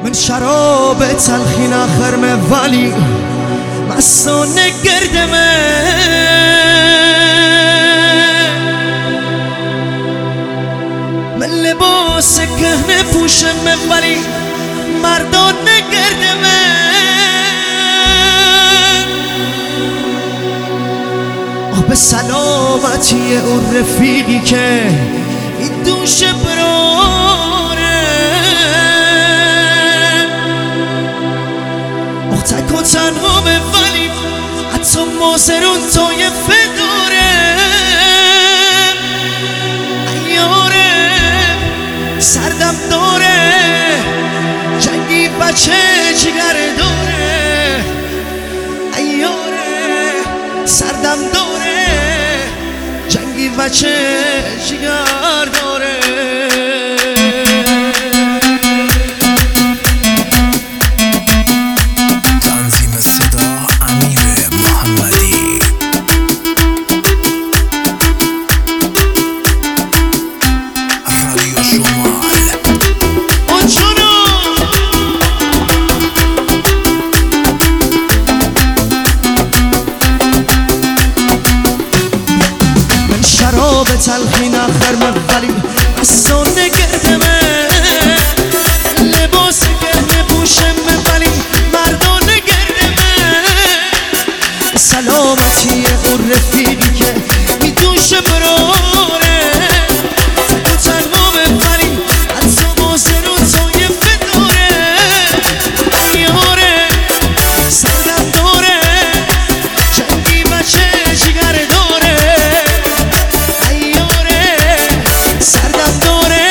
من شراب تلخی نخرمه ولی مستانه گردمه من لباس کهنه پوشمه ولی مردانه گردمه به سلامتی اون رفیقی که این دوش براره تک و تنها به ولی حتی مازرون توی فداره ایاره سردم داره جنگی بچه جگر داره ایاره سردم داره جنگی بچه جگر داره تلخی نخرمه ولی مستانه گردمه لباس گرمه پوشمه ولی مردانه گردمه سلامتی اون رفیقی که می دوش براره تک و تنها به ولی حتی مازرون توی فداره یاره سردم داره جنگی بچه جگر داره سردم داره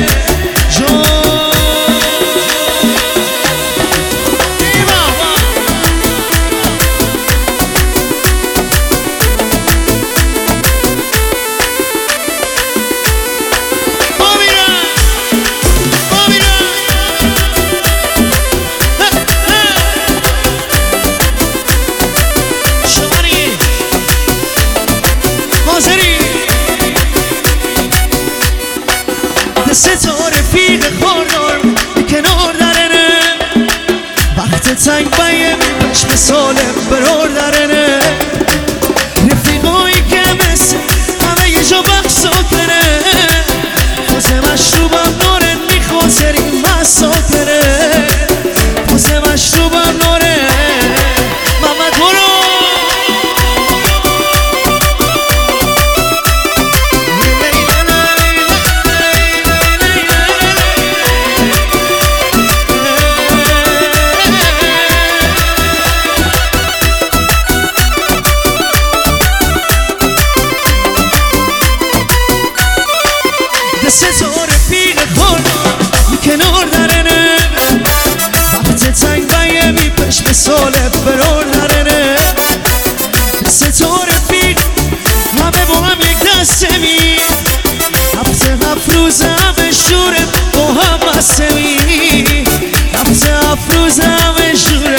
ستاره پیغ خوردار کنار درنه وقت تنگ بایم چشم ساله برار درنه رفیقایی که مثل همه یه جا بخصاتره خوزه مشروبم ناره میخوزری مساتره خوزه مشروبم ناره محمد برو ستاره پیغ خوردار کنار درنه وقت تنگ بایم میپش به ساله برار درنه ستاره پیغ همه با هم یک دسته می هفته روز همه شوره با هم بسته می هفته روز همه شوره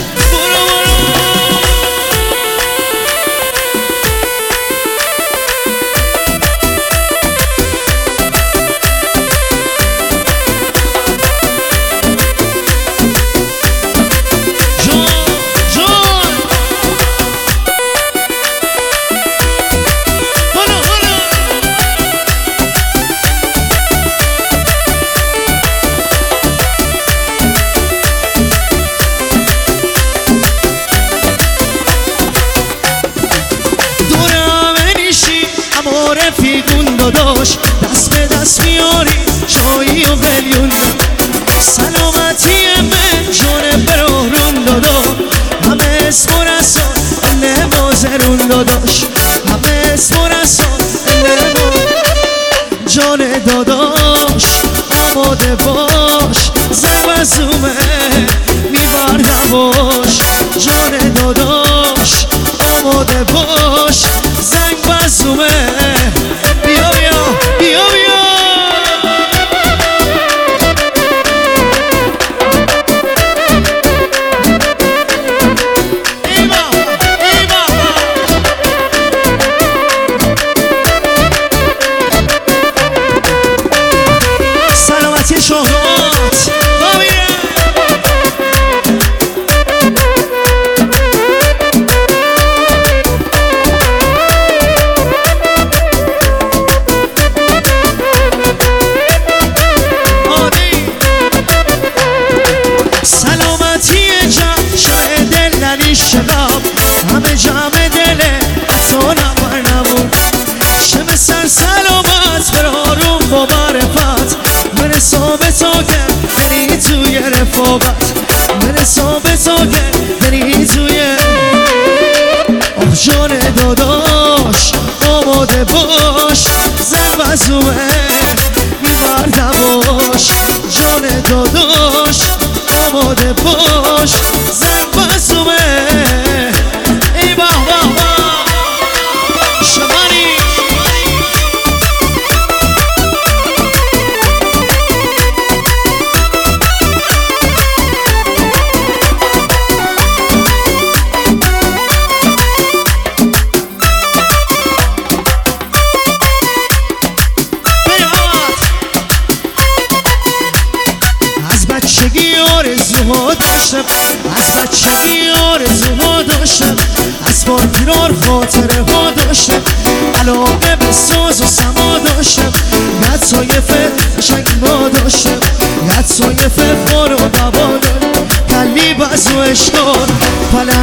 رفیقون داداش دست به دست میاری جایی و قلیون سلامتی من جون برارون دادا همه اسم و رسان نمازرون داداش همه اسم و رسان جان داداش آماده باش زن و زومه میبردم باش جان داداش آماده باش زنگ و زومه بیا بیا بیا بیا ایبا ایبا سلامتی شهرات بیا رفاقت برسا به تو که بری توی آه جان داداش آماده باش زن بزومه میبردم باش جان داداش آماده باش زن بزومه ای با شمانی آرزوها داشتم از بچگی آرزوها داشتم از فرار خاطره ها داشتم علاقه به ساز و سما داشتم ید سایفه شنگ ما داشتم ید سایفه فار و بوا داشتم کلی بز و اشکار